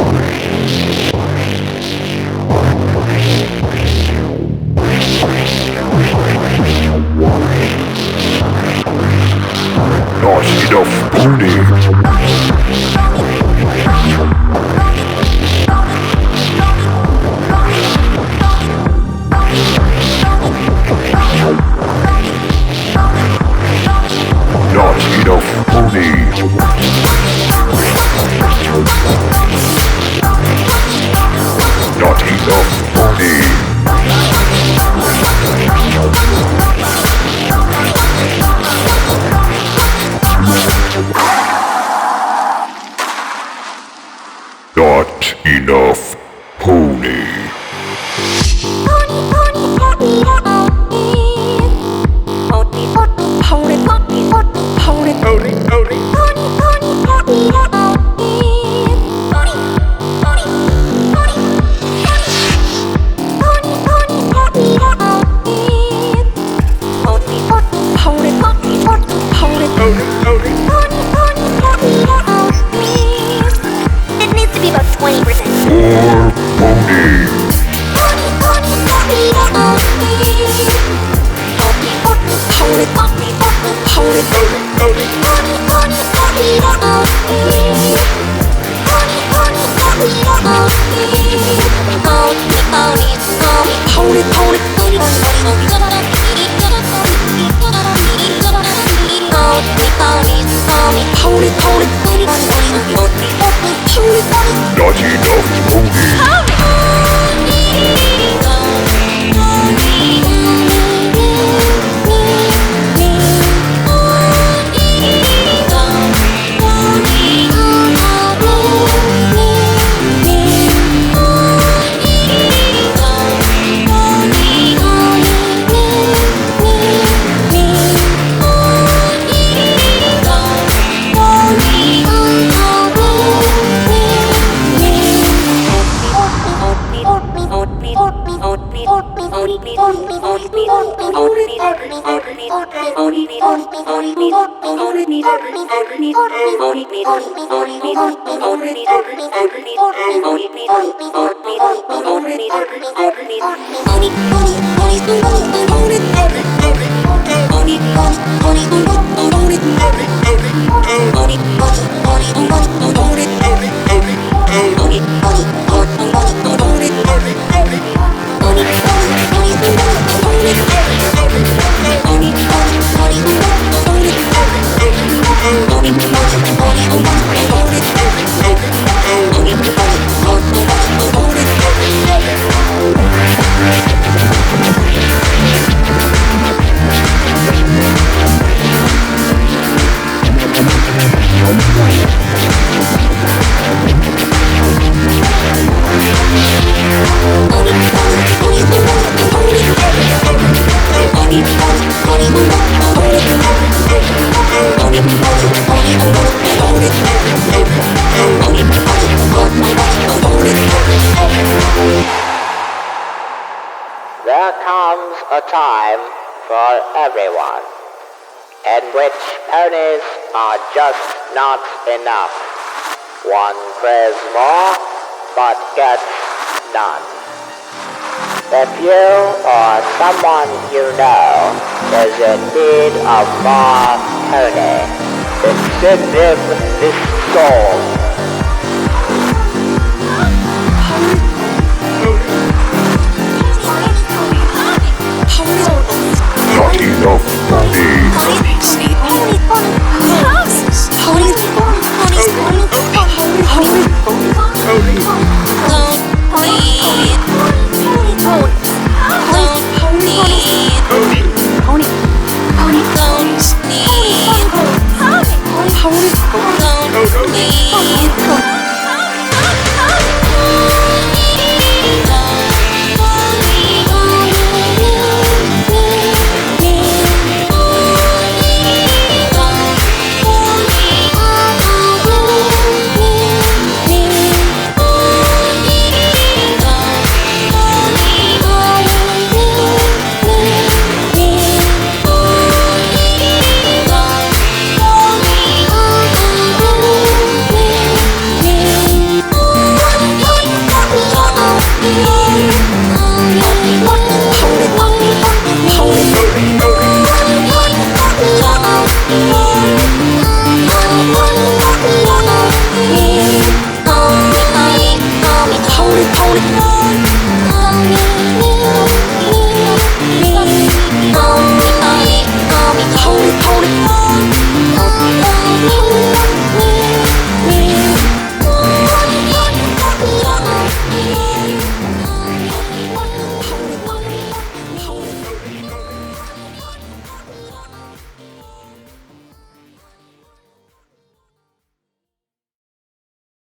Not enough pony. Not enough pony. Not enough pony. Not enough pony. It needs to be about 20%. More pony. Not enough pony. There comes a time for everyone in which ponies are just not enough. One craves more, but gets none. If you or someone you know is in need of more pony, then send them this song.